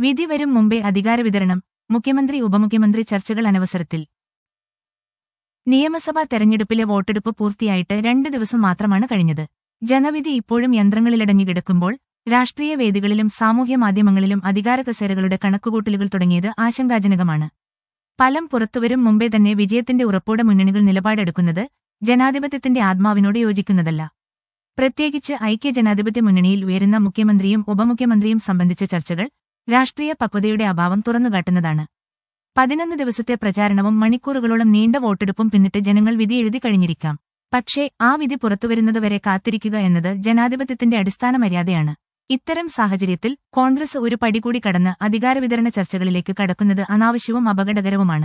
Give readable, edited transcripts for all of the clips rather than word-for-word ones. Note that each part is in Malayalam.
വിധി വരും മുമ്പേ അധികാരവിതരണം, മുഖ്യമന്ത്രി ഉപമുഖ്യമന്ത്രി ചർച്ചകൾ അനവസരത്തിൽ. നിയമസഭാ തെരഞ്ഞെടുപ്പിലെ വോട്ടെടുപ്പ് പൂർത്തിയായിട്ട് 2 ദിവസം മാത്രമാണ് കഴിഞ്ഞത്. ജനവിധി ഇപ്പോഴും യന്ത്രങ്ങളിലടഞ്ഞു കിടക്കുമ്പോൾ രാഷ്ട്രീയ വേദികളിലും സാമൂഹ്യ മാധ്യമങ്ങളിലും അധികാരകസേരകളുടെ കണക്കുകൂട്ടലുകൾ തുടങ്ങിയത് ആശങ്കാജനകമാണ്. ഫലം പുറത്തുവരും മുമ്പേ തന്നെ വിജയത്തിന്റെ ഉറപ്പോടെ മുന്നണികൾ നിലപാടെടുക്കുന്നത് ജനാധിപത്യത്തിന്റെ ആത്മാവിനോട് യോജിക്കുന്നതല്ല. പ്രത്യേകിച്ച് ഐക്യജനാധിപത്യ മുന്നണിയിൽ ഉയരുന്ന മുഖ്യമന്ത്രിയും ഉപമുഖ്യമന്ത്രിയും സംബന്ധിച്ച ചർച്ചകൾ രാഷ്ട്രീയ പക്വതയുടെ അഭാവം തുറന്നുകാട്ടുന്നതാണ്. 11 ദിവസത്തെ പ്രചാരണവും മണിക്കൂറുകളോളം നീണ്ട വോട്ടെടുപ്പും പിന്നിട്ട് ജനങ്ങൾ വിധി എഴുതി കഴിഞ്ഞിരിക്കാം. പക്ഷേ ആ വിധി പുറത്തുവരുന്നതുവരെ കാത്തിരിക്കുക എന്നത് ജനാധിപത്യത്തിന്റെ അടിസ്ഥാന മര്യാദയാണ്. ഇത്തരം സാഹചര്യത്തിൽ കോൺഗ്രസ് ഒരു പടി കൂടി കടന്ന് അധികാരവിതരണ ചർച്ചകളിലേക്ക് കടക്കുന്നത് അനാവശ്യവും അപകടകരവുമാണ്.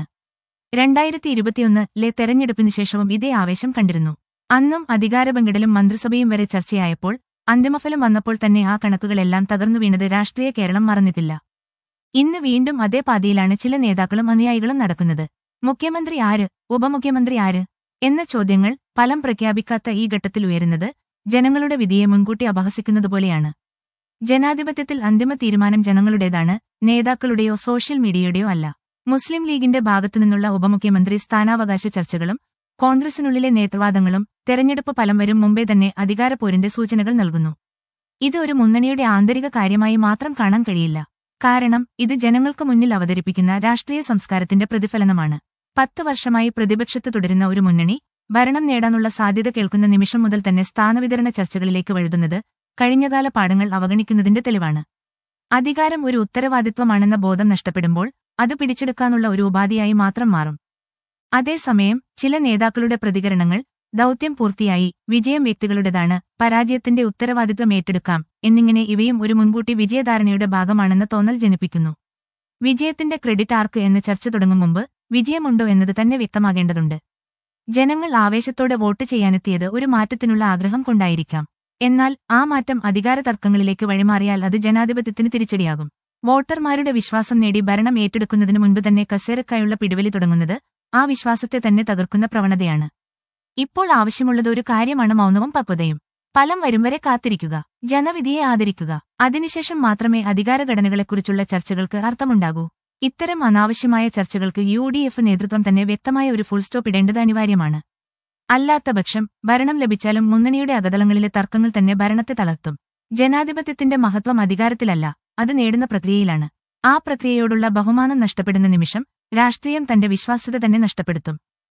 2021-ലെ തെരഞ്ഞെടുപ്പിനുശേഷവും ഇതേ ആവേശം കണ്ടിരുന്നു. അന്നും അധികാരപങ്കിടലും മന്ത്രിസഭയും വരെ ചർച്ചയായപ്പോൾ അന്തിമഫലം വന്നപ്പോൾ തന്നെ ആ കണക്കുകളെല്ലാം തകർന്നു വീണത് രാഷ്ട്രീയ കേരളം മറന്നിട്ടില്ല. ഇന്ന് വീണ്ടും അതേ പാതയിലാണ് ചില നേതാക്കളും അനുയായികളും നടക്കുന്നത്. മുഖ്യമന്ത്രി ആര്, ഉപമുഖ്യമന്ത്രി ആര് എന്ന ചോദ്യങ്ങൾ ഫലം പ്രഖ്യാപിക്കാത്ത ഈ ഘട്ടത്തിൽ ഉയരുന്നത് ജനങ്ങളുടെ വിധിയെ മുൻകൂട്ടി അപഹസിക്കുന്നതുപോലെയാണ്. ജനാധിപത്യത്തിൽ അന്തിമ തീരുമാനം ജനങ്ങളുടേതാണ്, നേതാക്കളുടെയോ സോഷ്യൽ മീഡിയയുടെയോ അല്ല. മുസ്ലിം ലീഗിന്റെ ഭാഗത്തുനിന്നുള്ള ഉപമുഖ്യമന്ത്രി സ്ഥാനാവകാശ ചർച്ചകളും കോൺഗ്രസിനുള്ളിലെ നേതൃവാദങ്ങളും തെരഞ്ഞെടുപ്പ് ഫലം വരും മുമ്പേ തന്നെ അധികാരപ്പോരിന്റെ സൂചനകൾ നൽകുന്നു. ഇത് ഒരു മുന്നണിയുടെ ആന്തരിക കാര്യമായി മാത്രം കാണാൻ കഴിയില്ല. കാരണം ഇത് ജനങ്ങൾക്ക് മുന്നിൽ അവതരിപ്പിക്കുന്ന രാഷ്ട്രീയ സംസ്കാരത്തിന്റെ പ്രതിഫലനമാണ്. 10 വർഷമായി പ്രതിപക്ഷത്ത് തുടരുന്ന ഒരു മുന്നണി ഭരണം നേടാനുള്ള സാധ്യത കേൾക്കുന്ന നിമിഷം മുതൽ തന്നെ സ്ഥാനവിതരണ ചർച്ചകളിലേക്ക് വഴുതുന്നത് കഴിഞ്ഞകാല പാഠങ്ങൾ അവഗണിക്കുന്നതിന്റെ തെളിവാണ്. അധികാരം ഒരു ഉത്തരവാദിത്വമാണെന്ന ബോധം നഷ്ടപ്പെടുമ്പോൾ അത് പിടിച്ചെടുക്കാനുള്ള ഒരു ഉപാധിയായി മാത്രം മാറും. അതേസമയം ചില നേതാക്കളുടെ പ്രതികരണങ്ങൾ ദൗത്യം പൂർത്തിയായി, വിജയം വ്യക്തികളുടേതാണ്, പരാജയത്തിന്റെ ഉത്തരവാദിത്വം ഏറ്റെടുക്കാം എന്നിങ്ങനെ ഇവയും ഒരു മുൻകൂട്ടി വിജയധാരണയുടെ ഭാഗമാണെന്ന തോന്നൽ ജനിപ്പിക്കുന്നു. വിജയത്തിന്റെ ക്രെഡിറ്റ് ആർക്ക് എന്ന് ചർച്ച തുടങ്ങും മുമ്പ് വിജയമുണ്ടോ എന്നത് തന്നെ വ്യക്തമാകേണ്ടതുണ്ട്. ജനങ്ങൾ ആവേശത്തോടെ വോട്ട് ചെയ്യാനെത്തിയത് ഒരു മാറ്റത്തിനുള്ള ആഗ്രഹം കൊണ്ടായിരിക്കാം. എന്നാൽ ആ മാറ്റം അധികാര തർക്കങ്ങളിലേക്ക് വഴിമാറിയാൽ അത് ജനാധിപത്യത്തിന് തിരിച്ചടിയാകും. വോട്ടർമാരുടെ വിശ്വാസം നേടി ഭരണം ഏറ്റെടുക്കുന്നതിനു മുൻപ് തന്നെ കസേരക്കായുള്ള പിടിവലി തുടങ്ങുന്നത് ആ വിശ്വാസത്തെ തന്നെ തകർക്കുന്ന പ്രവണതയാണ്. ഇപ്പോൾ ആവശ്യമുള്ളത് ഒരു കാര്യമാണ് മൗനവും പക്വതയും. ഫലം വരും വരെ കാത്തിരിക്കുക, ജനവിധിയെ ആദരിക്കുക. അതിനുശേഷം മാത്രമേ അധികാരഘടനകളെക്കുറിച്ചുള്ള ചർച്ചകൾക്ക് അർത്ഥമുണ്ടാകൂ. ഇത്തരം അനാവശ്യമായ ചർച്ചകൾക്ക് UDF നേതൃത്വം തന്നെ വ്യക്തമായ ഒരു ഫുൾ സ്റ്റോപ്പ് ഇടേണ്ടത് അനിവാര്യമാണ്. അല്ലാത്തപക്ഷം ഭരണം ലഭിച്ചാലും മുന്നണിയുടെ അകതളങ്ങളിലെ തർക്കങ്ങൾ തന്നെ ഭരണത്തെ തളർത്തും. ജനാധിപത്യത്തിന്റെ മഹത്വം അധികാരത്തിലല്ല, അത് നേടുന്ന പ്രക്രിയയിലാണ്. ആ പ്രക്രിയയോടുള്ള ബഹുമാനം നഷ്ടപ്പെടുന്ന നിമിഷം രാഷ്ട്രീയം തന്റെ വിശ്വാസ്യത തന്നെ നഷ്ടപ്പെടുത്തും.